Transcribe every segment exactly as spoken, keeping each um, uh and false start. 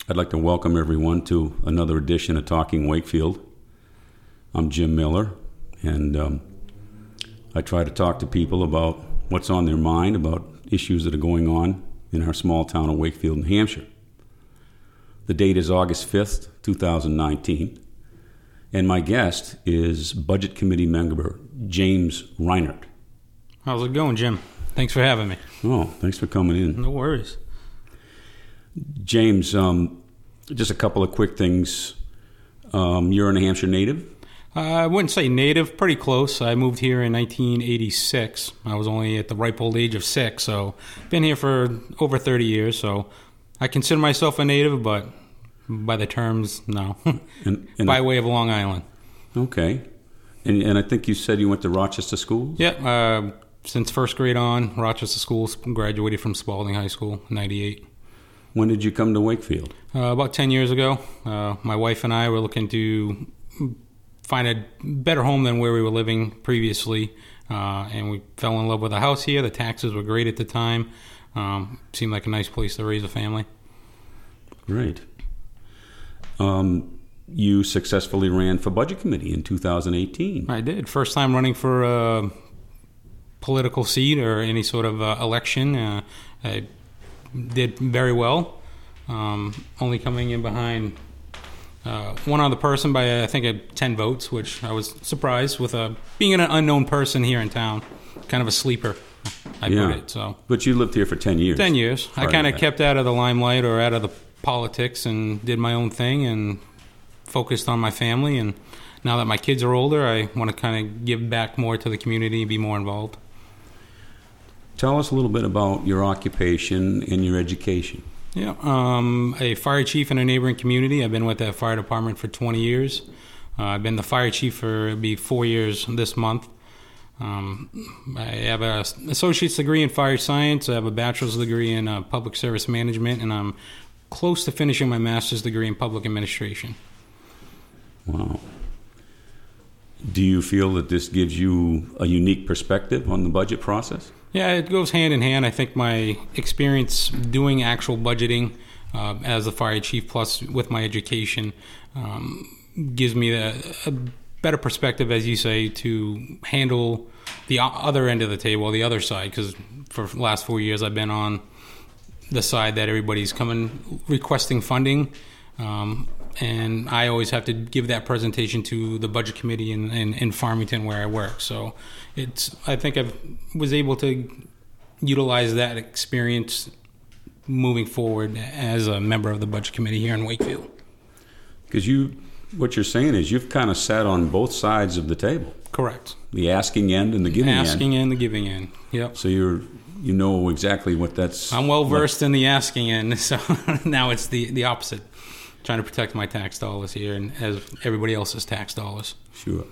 I'd like to welcome everyone to another edition of Talking Wakefield. I'm Jim Miller, and um, I try to talk to people about what's on their mind, about issues that are going on in our small town of Wakefield, New Hampshire. The date is August fifth, twenty nineteen, and my guest is Budget Committee member James Reinert. How's it going, Jim? Thanks for having me. Oh, thanks for coming in. No worries. James, um, just a couple of quick things. Um, you're a New Hampshire native? Uh, I wouldn't say native, pretty close. I moved here in nineteen eighty-six. I was only at the ripe old age of six, so been here for over thirty years. So I consider myself a native, but by the terms, no. and, and by way of Long Island. Okay. And, and I think you said you went to Rochester Schools? Yeah, uh, since first grade on, Rochester Schools, graduated from Spalding High School in ninety-eight. When did you come to Wakefield? Uh, about ten years ago. Uh, my wife and I were looking to find a better home than where we were living previously, uh, and we fell in love with a house here. The taxes were great at the time. Um, seemed like a nice place to raise a family. Great. Um, you successfully ran for Budget Committee in two thousand eighteen. I did. First time running for a political seat or any sort of uh, election. Uh, I did very well, um, only coming in behind uh, one other person by, I think, uh, ten votes, which I was surprised with uh, being an unknown person here in town. Kind of a sleeper, I yeah. put it. So, but you lived here for ten years. ten years. I kind of kept out of the limelight or out of the politics and did my own thing and focused on my family. And now that my kids are older, I want to kind of give back more to the community and be more involved. Tell us a little bit about your occupation and your education. Yeah, um, a fire chief in a neighboring community. I've been with that fire department for twenty years. Uh, I've been the fire chief for it'll be four years this month. Um, I have an associate's degree in fire science. I have a bachelor's degree in uh, public service management, and I'm close to finishing my master's degree in public administration. Wow. Do you feel that this gives you a unique perspective on the budget process? Yeah, it goes hand in hand. I think my experience doing actual budgeting uh, as a fire chief, plus with my education, um, gives me the, a better perspective, as you say, to handle the other end of the table, the other side, because for the last four years I've been on the side that everybody's coming requesting funding, um, and I always have to give that presentation to the budget committee in, in, in Farmington where I work. So it's I think I was able to utilize that experience moving forward as a member of the budget committee here in Wakefield. Because you, what you're saying is you've kind of sat on both sides of the table. Correct. The asking end and the giving end. Asking and the giving end. Yep. So you're you know exactly what that's. I'm well versed like. in the asking end, so now it's the the opposite. Trying to protect my tax dollars here and as everybody else's tax dollars. Sure.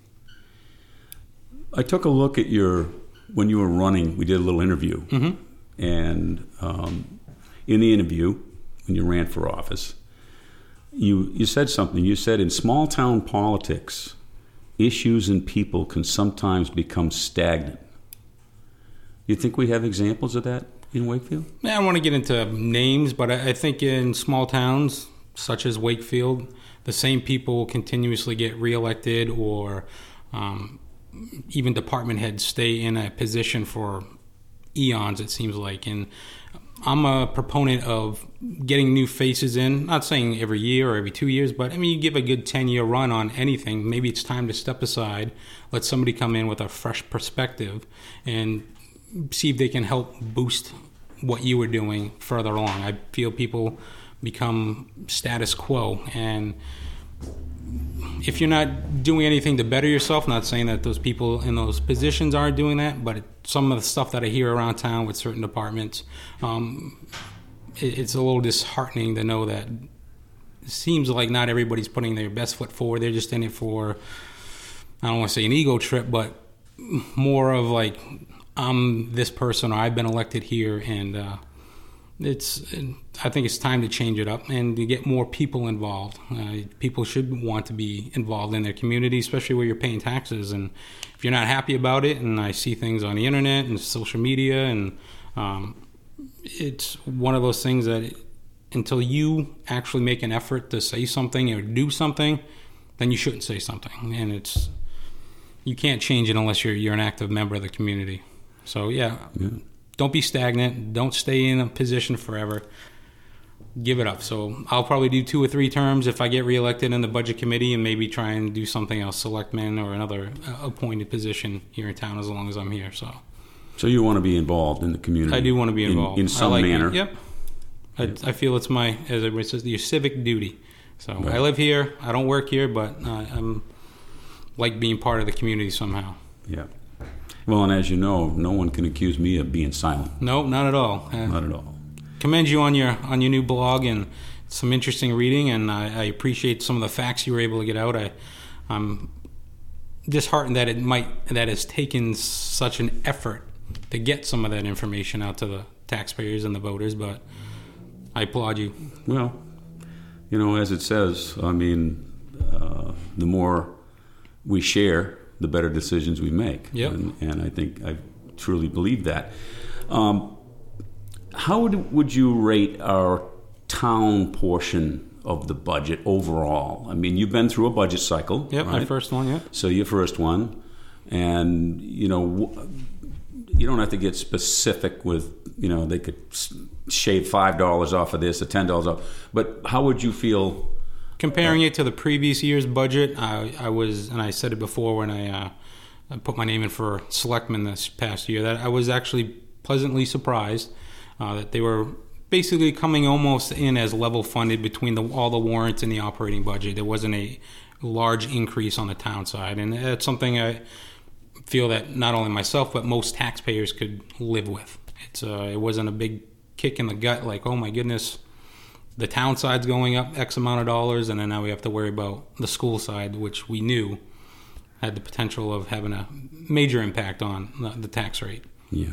I took a look at your, when you were running, we did a little interview. Mm-hmm. And um, in the interview, when you ran for office, you, you said something. You said, in small town politics, issues and people can sometimes become stagnant. You think we have examples of that in Wakefield? Yeah, I don't want to get into names, but I, I think in small towns, such as Wakefield, the same people will continuously get reelected, or um, even department heads stay in a position for eons, it seems like. And I'm a proponent of getting new faces in, not saying every year or every two years, but I mean, you give a good ten-year run on anything, maybe it's time to step aside, let somebody come in with a fresh perspective and see if they can help boost what you were doing further along. I feel people become status quo, and if you're not doing anything to better yourself, not saying that those people in those positions aren't doing that, but some of the stuff that I hear around town with certain departments, um, it, it's a little disheartening to know that it seems like not everybody's putting their best foot forward. They're just in it for, I don't want to say an ego trip, but more of like, I'm this person, or I've been elected here, and uh, it's. I think it's time to change it up and to get more people involved. Uh, people should want to be involved in their community, especially where you're paying taxes. And if you're not happy about it, and I see things on the internet and social media, and um, it's one of those things that until you actually make an effort to say something or do something, then you shouldn't say something. And it's you can't change it unless you're you're an active member of the community. So yeah, yeah. Don't be stagnant. Don't stay in a position forever. Give it up. So I'll probably do two or three terms if I get reelected in the budget committee, and maybe try and do something else, selectman or another appointed position here in town as long as I'm here. So, so you want to be involved in the community? I do want to be involved in, in some I like manner. It. Yep. I, I feel it's my, as everybody says, your civic duty. So right. I live here. I don't work here, but uh, I'm like being part of the community somehow. Yeah. Well, and as you know, no one can accuse me of being silent. No, not at all. Uh, not at all. Commend you on your on your new blog and some interesting reading, and I, I appreciate some of the facts you were able to get out. I, I'm disheartened that it might that it's taken such an effort to get some of that information out to the taxpayers and the voters, but I applaud you. Well, you know, as it says, I mean, uh, the more we share, the better decisions we make. Yep. And, and I think I truly believe that. Um, how would, would you rate our town portion of the budget overall? I mean, you've been through a budget cycle. Yep, right? my first one, yeah. So your first one. And, you know, you don't have to get specific with, you know, they could shave five dollars off of this or ten dollars off. But how would you feel? Comparing it to the previous year's budget, I, I was, and I said it before when I, uh, I put my name in for selectman this past year, that I was actually pleasantly surprised uh, that they were basically coming almost in as level funded between the, all the warrants and the operating budget. There wasn't a large increase on the town side, and that's something I feel that not only myself but most taxpayers could live with. It's uh, it wasn't a big kick in the gut like, oh my goodness, the town side's going up X amount of dollars, and then now we have to worry about the school side, which we knew had the potential of having a major impact on the, the tax rate. Yeah.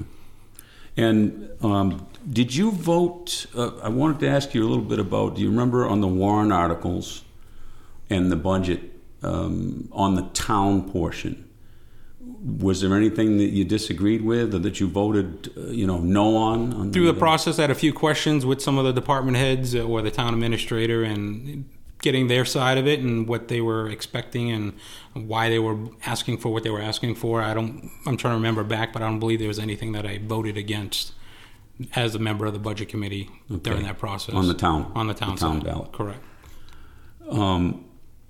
And um, did you vote? Uh, I wanted to ask you a little bit about, do you remember on the warrant articles and the budget um, on the town portion? Was there anything that you disagreed with or that you voted, uh, you know, no on? on Through the, the process, I had a few questions with some of the department heads or the town administrator and getting their side of it and what they were expecting and why they were asking for what they were asking for. I don't, I'm trying to remember back, but I don't believe there was anything that I voted against as a member of the budget committee okay. during that process. On the town? On the town, the town side. ballot. Correct. Um,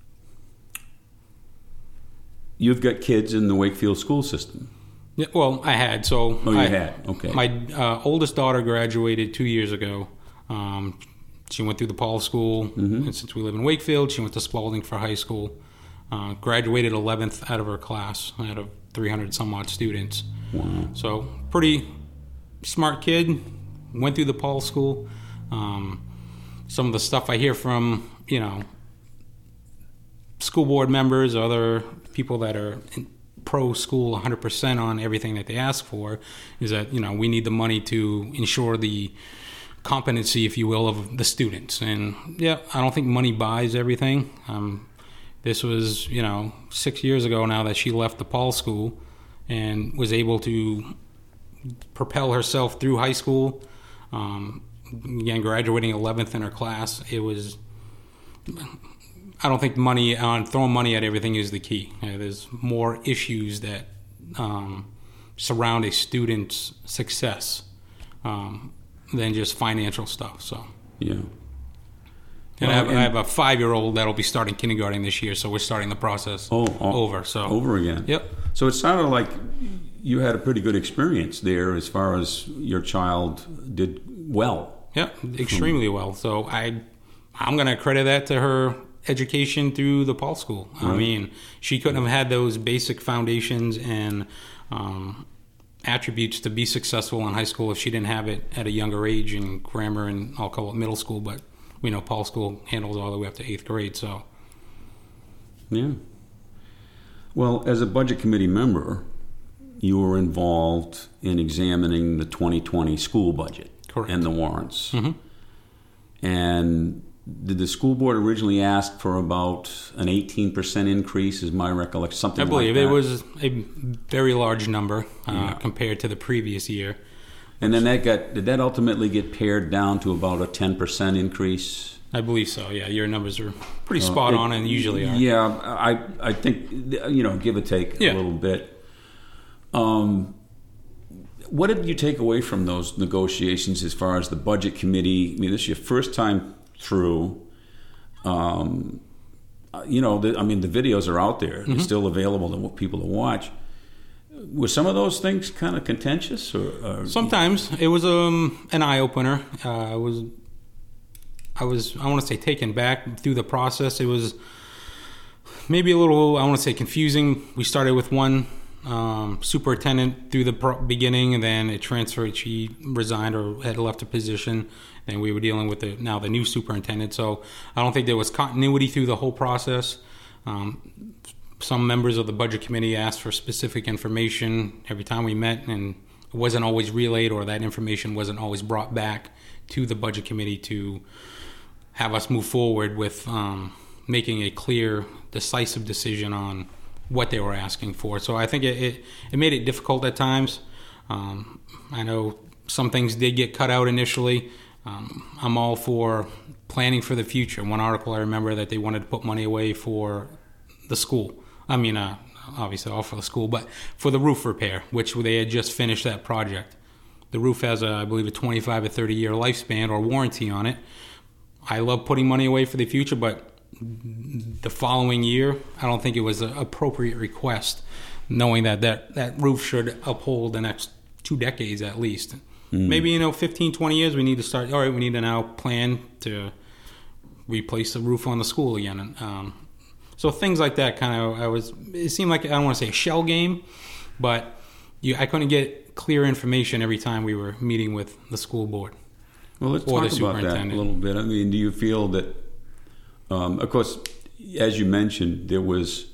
you've got kids in the Wakefield school system. Yeah, well, I had. So oh, you I, had. Okay. My uh, oldest daughter graduated two years ago. Um, she went through the Paul School, mm-hmm. and since we live in Wakefield, she went to Spalding for high school. Uh, graduated eleventh out of her class, out of three hundred some odd students. Wow. So pretty smart kid. Went through the Paul School. Um, some of the stuff I hear from, you know, school board members, other people that are in pro school one hundred percent on everything that they ask for, is that, you know, we need the money to ensure the competency, if you will, of the students. And yeah, I don't think money buys everything. Um, this was, you know, six years ago now that she left the Paul School and was able to propel herself through high school. Um, again, graduating eleventh in her class. It was, I don't think money on throwing money at everything is the key. Uh, there's more issues that um, surround a student's success um, than just financial stuff. So yeah. And, well, I, have, and I have a five-year-old that'll be starting kindergarten this year, so we're starting the process oh, oh, over. So over again. Yep. So it sounded like you had a pretty good experience there as far as your child did well. Yep, extremely well. So I, I'm going to credit that to her education through the Paul School. Right. I mean, she couldn't have had those basic foundations and um, attributes to be successful in high school if she didn't have it at a younger age in grammar and I'll call it middle school, but we know Paul School handles all the way up to eighth grade. So, yeah. Well, as a budget committee member, you were involved in examining the twenty twenty school budget. Correct. And the warrants. Mm-hmm. And did the school board originally ask for about an eighteen percent increase, is my recollection, something like that? I believe it was a very large number uh, yeah. compared to the previous year. And then that got, did that ultimately get pared down to about a ten percent increase? I believe so, yeah. Your numbers are pretty spot uh, it, on and usually are. Yeah, I I think, you know, give or take yeah. a little bit. Um, what did you take away from those negotiations as far as the budget committee? I mean, this is your first time through. Um, you know, the, I mean, the videos are out there. Mm-hmm. They're still available to people to watch. Were some of those things kind of contentious? Or, or Sometimes. It was um, an eye-opener. Uh, it was... I was, I want to say, taken back through the process. It was maybe a little, I want to say, confusing. We started with one um, superintendent through the pro- beginning, and then it transferred. She resigned or had left her position, and we were dealing with the, now the new superintendent. So I don't think there was continuity through the whole process. Um, some members of the budget committee asked for specific information every time we met, and it wasn't always relayed, or that information wasn't always brought back to the budget committee to have us move forward with um, making a clear, decisive decision on what they were asking for. So I think it, it, it made it difficult at times. Um, I know some things did get cut out initially. Um, I'm all for planning for the future. One article I remember that they wanted to put money away for the school. I mean, uh, obviously all for the school, but for the roof repair, which they had just finished that project. The roof has, a, I believe, a twenty-five or thirty year lifespan or warranty on it. I love putting money away for the future, but the following year, I don't think it was an appropriate request, knowing that that, that roof should uphold the next two decades at least. Mm. Maybe, you know, fifteen, twenty years, we need to start, all right, we need to now plan to replace the roof on the school again. And, um, so things like that kind of, I was, it seemed like, I don't want to say a shell game, but you, I couldn't get clear information every time we were meeting with the school board. Well, let's talk about that a little bit. I mean, do you feel that, um, of course, as you mentioned, there was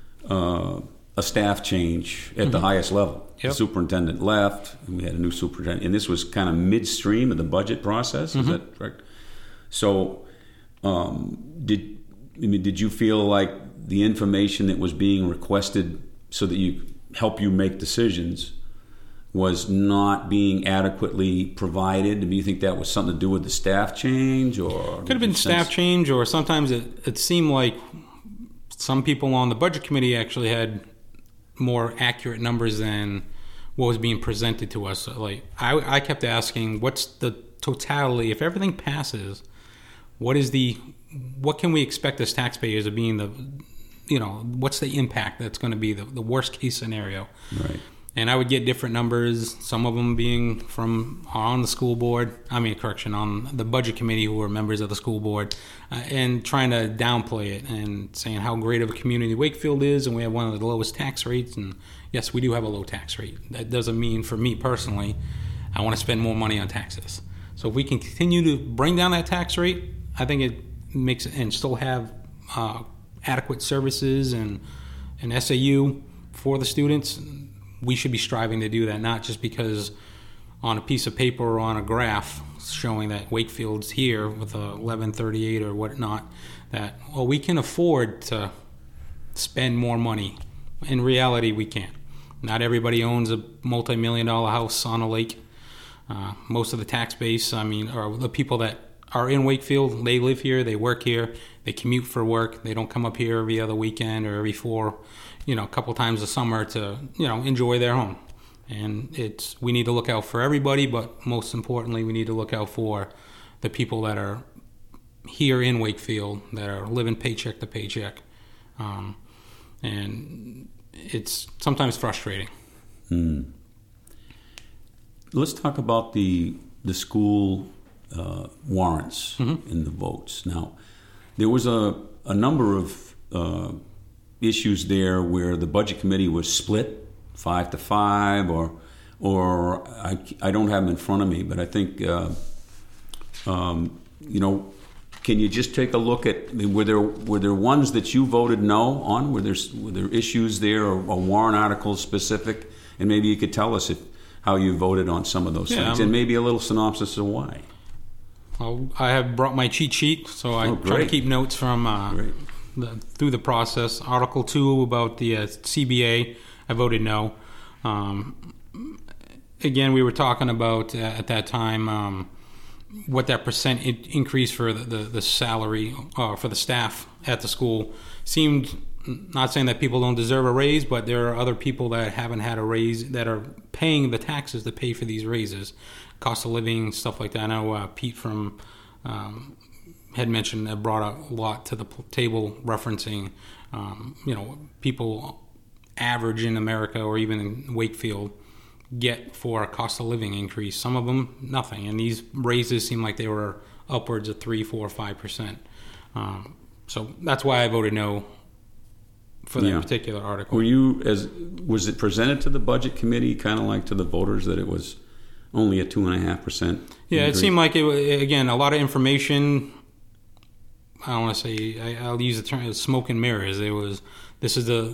uh, a staff change at mm-hmm. the highest level. Yep. The superintendent left, and we had a new superintendent, and this was kind of midstream of the budget process. Is mm-hmm. that correct? So, um, did I mean, did you feel like the information that was being requested so that you help you make decisions was not being adequately provided? Do you think that was something to do with the staff change, or could have been staff sense? change, or sometimes it, it seemed like some people on the budget committee actually had more accurate numbers than what was being presented to us. Like I, I kept asking, what's the totality? If everything passes, what is the what can we expect as taxpayers of being the, you know, what's the impact that's going to be the, the worst case scenario? Right. And I would get different numbers, some of them being from on the school board, I mean, correction, on the budget committee who were members of the school board, uh, and trying to downplay it and saying how great of a community Wakefield is, and we have one of the lowest tax rates. And yes, we do have a low tax rate. That doesn't mean, for me personally, I want to spend more money on taxes. So if we can continue to bring down that tax rate, I think it makes it, and still have uh, adequate services and an S A U for the students, we should be striving to do that, not just because on a piece of paper or on a graph showing that Wakefield's here with a eleven thirty-eight or whatnot, that, well, we can afford to spend more money. In reality, we can't. Not everybody owns a multi-million dollar house on a lake. Uh, most of the tax base, I mean, or the people that are in Wakefield, they live here, they work here, they commute for work, they don't come up here every other weekend or every four, you know, a couple times a summer to, you know, enjoy their home. And it's, we need to look out for everybody, but most importantly, we need to look out for the people that are here in Wakefield, that are living paycheck to paycheck. Um, and it's sometimes frustrating. Hmm. Let's talk about the the school uh, warrants mm-hmm. and the votes. Now, there was a, a number of uh, issues there where the budget committee was split five to five, or or I, I don't have them in front of me, but I think uh, um, you know. Can you just take a look at, I mean, were there were there ones that you voted no on? Were there were there issues there, or, or warrant articles specific? And maybe you could tell us if, how you voted on some of those yeah, things, um, and maybe a little synopsis of why. Well, I have brought my cheat sheet, so I oh, try to keep notes from uh, the, through the process. Article two about the uh, C B A, I voted no. Um, again, we were talking about uh, at that time um, what that percent in- increase for the, the, the salary uh, for the staff at the school seemed. Not saying that people don't deserve a raise, but there are other people that haven't had a raise that are paying the taxes to pay for these raises, cost of living, stuff like that. I know uh, Pete from um, had mentioned that brought a lot to the table, referencing um, you know people average in America or even in Wakefield get for a cost of living increase. Some of them nothing, and these raises seem like they were upwards of three, four, five percent. Um, so that's why I voted no for that yeah. particular article. Were you as was it presented to the budget committee, kind of like to the voters, that it was only a two and a half percent? Yeah, increase? It seemed like it. Again, a lot of information. I don't want to say. I, I'll use the term smoke and mirrors. It was. This is the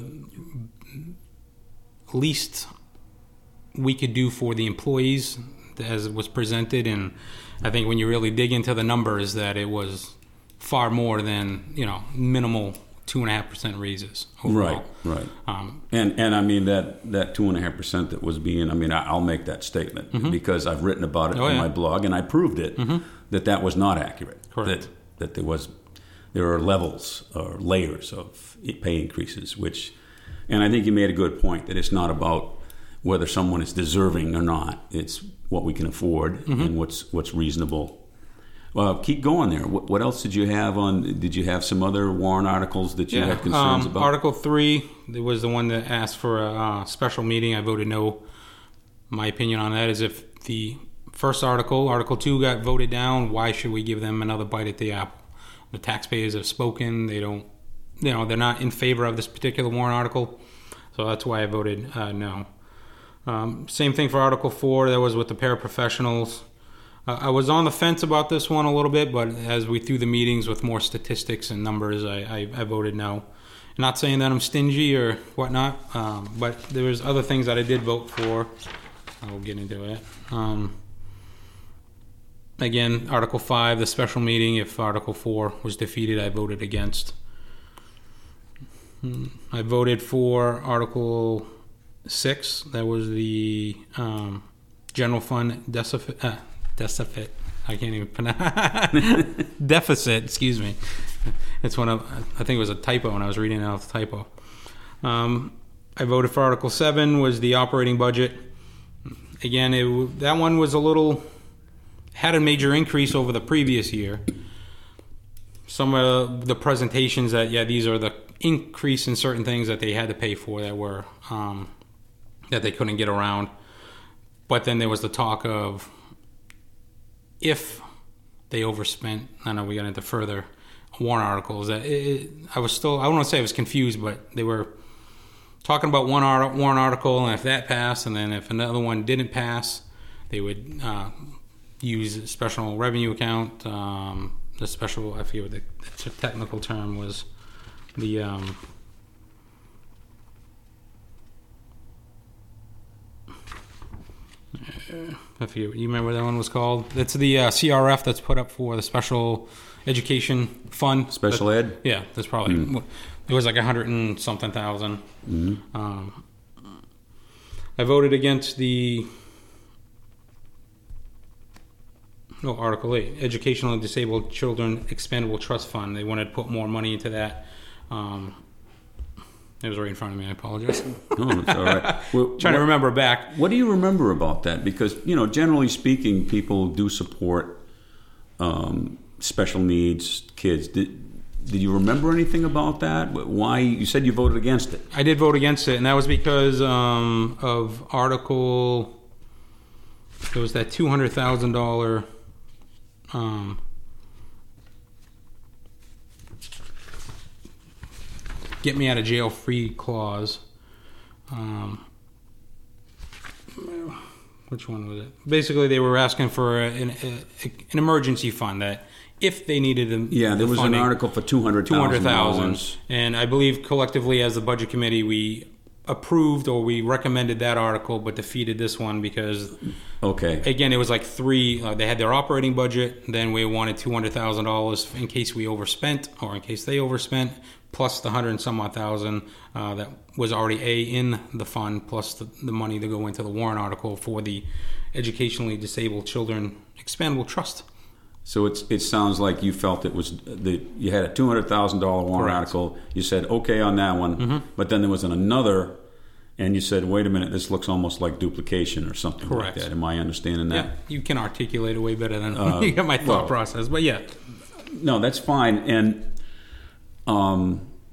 least we could do for the employees as it was presented, and I think when you really dig into the numbers, that it was far more than you know minimal. Two and a half percent raises overall. Right, right. Um, and and I mean that that two and a half percent that was being. I mean, I, I'll make that statement mm-hmm. because I've written about it oh, in yeah. my blog, and I proved it mm-hmm. that that was not accurate. Correct. That that there was there are levels or layers of pay increases, which, and I think you made a good point that it's not about whether someone is deserving or not. It's what we can afford mm-hmm. and what's what's reasonable. Well, keep going there. What, what else did you have on? Did you have some other warrant articles that you yeah, had concerns um, about? Article three was the one that asked for a uh, special meeting. I voted no. My opinion on that is if the first article, Article two, got voted down, why should we give them another bite at the apple? The taxpayers have spoken. They don't, you know, they're not in favor of this particular warrant article. So that's why I voted uh, no. Um, same thing for Article four. That was with the paraprofessionals. Uh, I was on the fence about this one a little bit, but as we threw the meetings with more statistics and numbers, I, I, I voted no. Not saying that I'm stingy or whatnot, um, but there was other things that I did vote for. I will get into it. Um, again, Article five, the special meeting. If Article four was defeated, I voted against. I voted for Article six. That was the um, general fund deficit. Uh, Deficit. I can't even pronounce deficit. Excuse me. It's one of. I think it was a typo when I was reading it off the typo. Um, I voted for Article Seven. Was the operating budget. Again, it, that one was a little had a major increase over the previous year. Some of the presentations that yeah, these are the increase in certain things that they had to pay for that were um, that they couldn't get around. But then there was the talk of. If they overspent, I know we got into further warrant articles. That it, I was still, I don't want to say I was confused, but they were talking about one art, warrant article, and if that passed, and then if another one didn't pass, they would uh, use a special revenue account. Um, the special, I forget what the, the technical term was. The um, I forget. You remember what that one was called? It's the uh, C R F that's put up for the Special Education Fund. Special that, ed? Yeah, that's probably... Mm. It was like a hundred and something thousand. Mm-hmm. Um, I voted against the... Oh, Article eight. Educational and Disabled Children Expendable Trust Fund. They wanted to put more money into that. Um, it was right in front of me. I apologize. No, it's all right. Well, Trying what, to remember back. What do you remember about that? Because, you know, generally speaking, people do support um, special needs kids. Did, did you remember anything about that? Why? You said you voted against it. I did vote against it, and that was because um, of Article... There was that two hundred thousand dollars... Um, get me out of jail free clause. Um, which one was it? Basically, they were asking for an, a, an emergency fund that if they needed them. Yeah, there the was funding, an article for two hundred thousand dollars. And I believe collectively as the budget committee, we approved or we recommended that article but defeated this one because, okay, again, it was like three. Uh, they had their operating budget. Then we wanted two hundred thousand dollars in case we overspent or in case they overspent, plus the hundred and some odd thousand uh, that was already a in the fund, plus the, the money to go into the warrant article for the educationally disabled children expandable trust. So it's, it sounds like you felt it was the you had a two hundred thousand dollar warrant Correct. article. You said okay on that one, Mm-hmm. but then there was another, and you said, wait a minute, this looks almost like duplication or something Correct. like that. Am I understanding that? Yeah, you can articulate it way better than Uh, you get my thought well- process. But yeah, No, that's fine. And um,